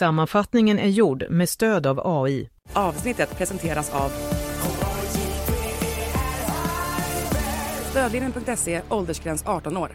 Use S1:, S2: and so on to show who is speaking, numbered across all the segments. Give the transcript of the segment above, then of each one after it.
S1: Sammanfattningen är gjord med stöd av AI.
S2: Avsnittet presenteras av Stödlinjen.se, åldersgräns 18 år.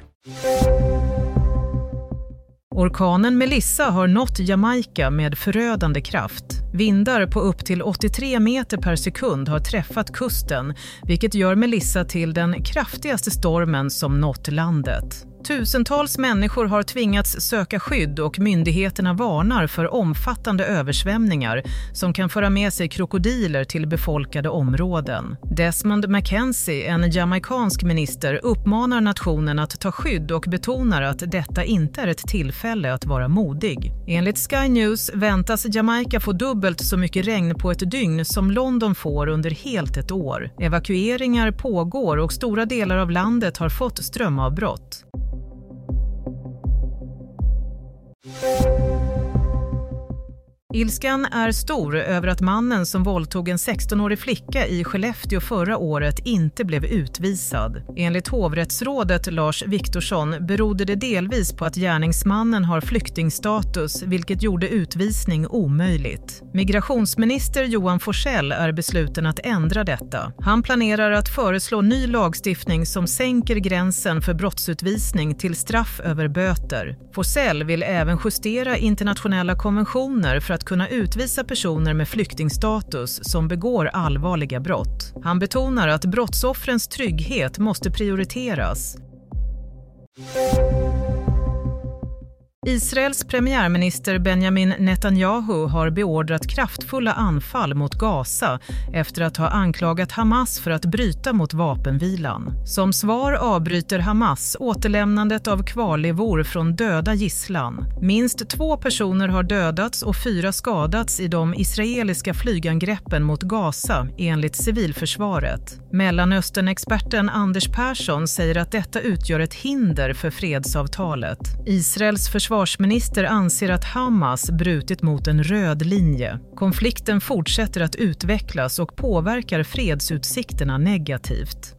S1: Orkanen Melissa har nått Jamaica med förödande kraft. Vindar på upp till 83 meter per sekund har träffat kusten, vilket gör Melissa till den kraftigaste stormen som nått landet. Tusentals människor har tvingats söka skydd och myndigheterna varnar för omfattande översvämningar som kan föra med sig krokodiler till befolkade områden. Desmond Mackenzie, en jamaicansk minister, uppmanar nationen att ta skydd och betonar att detta inte är ett tillfälle att vara modig. Enligt Sky News väntas Jamaica få dubbelt så mycket regn på ett dygn som London får under helt ett år. Evakueringar pågår och stora delar av landet har fått strömavbrott. Ilskan är stor över att mannen som våldtog en 16-årig flicka i Skellefteå förra året inte blev utvisad. Enligt hovrättsrådet Lars Viktorsson berodde det delvis på att gärningsmannen har flyktingstatus, vilket gjorde utvisning omöjligt. Migrationsminister Johan Forsell är besluten att ändra detta. Han planerar att föreslå ny lagstiftning som sänker gränsen för brottsutvisning till straff över böter. Forsell vill även justera internationella konventioner för att kunna utvisa personer med flyktingstatus som begår allvarliga brott. Han betonar att brottsoffrens trygghet måste prioriteras. Israels premiärminister Benjamin Netanyahu har beordrat kraftfulla anfall mot Gaza efter att ha anklagat Hamas för att bryta mot vapenvilan. Som svar avbryter Hamas återlämnandet av kvarlevor från döda gisslan. Minst 2 personer har dödats och 4 skadats i de israeliska flygangreppen mot Gaza enligt civilförsvaret. Mellanöstern-experten Anders Persson säger att detta utgör ett hinder för fredsavtalet. Israels försvarsminister anser att Hamas brutit mot en röd linje. Konflikten fortsätter att utvecklas och påverkar fredsutsikterna negativt.